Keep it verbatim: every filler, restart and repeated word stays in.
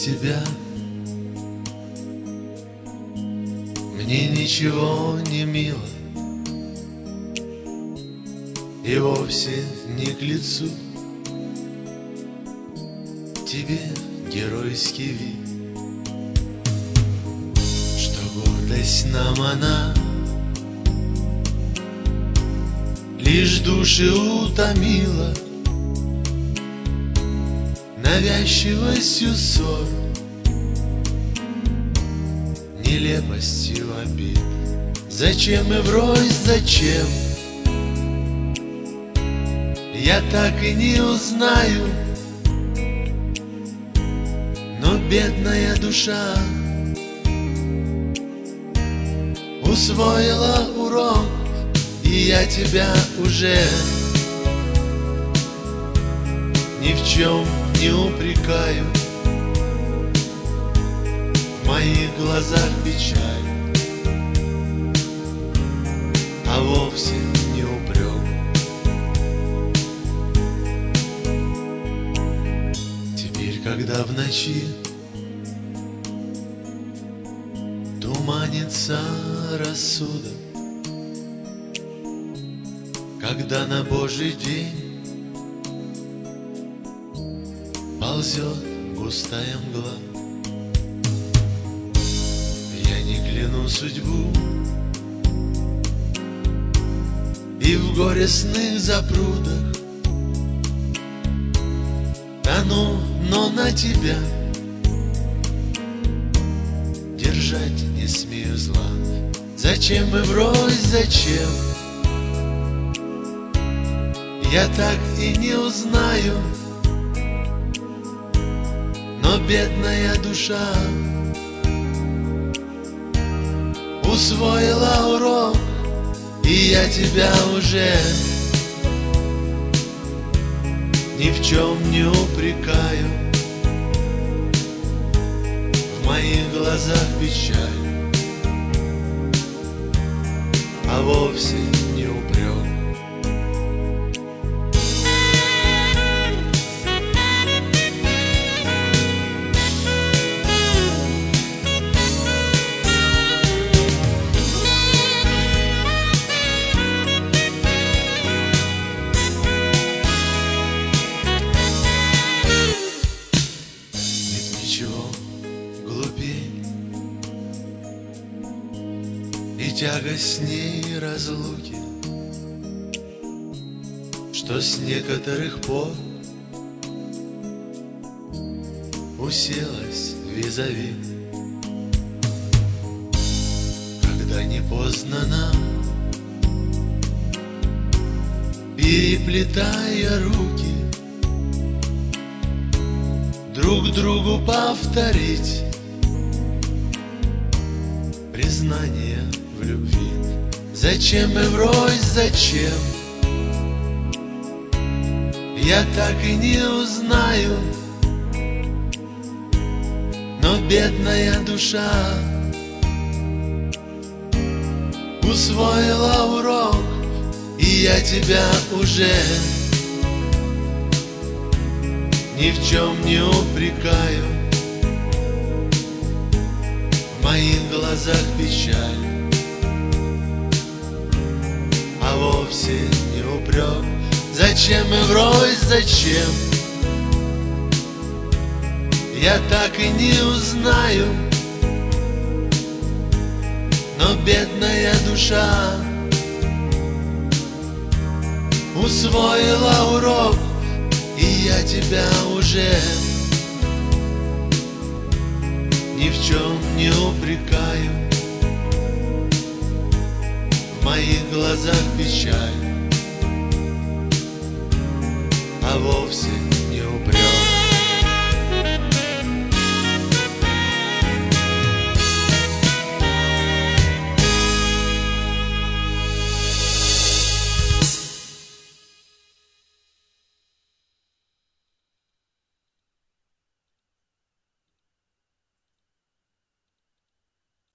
тебя мне ничего не мило и вовсе не к лицу тебе геройский вид, что гордость нам она лишь души утомила навязчивостью ссор, нелепостью обид. Зачем мы врозь, зачем? Я так и не узнаю, но бедная душа усвоила урок, и я тебя уже ни в чем не упрекаю. В моих глазах печаль, а вовсе не упрек. Теперь, когда в ночи туманится рассудок, когда на Божий день ползет густая мгла, я не кляну судьбу и в горестных запрудах тону, но на тебя держать не смею зла. Зачем мы врозь, зачем? Я так и не узнаю, но бедная душа усвоила урок, и я тебя уже ни в чем не упрекаю. В моих глазах печаль, а вовсе не упрек. И тягостней разлуки, что с некоторых пор уселась визави, когда не поздно нам, переплетая руки, друг другу повторить признание в любви. Зачем мы врозь, зачем? Я так и не узнаю, но бедная душа усвоила урок, и я тебя уже ни в чем не упрекаю. В моих глазах печаль, а вовсе не упрек. Зачем мы врозь, зачем? Я так и не узнаю, но бедная душа усвоила урок, и я тебя уже ни в чем не упрекаю. В моих глазах печаль, а вовсе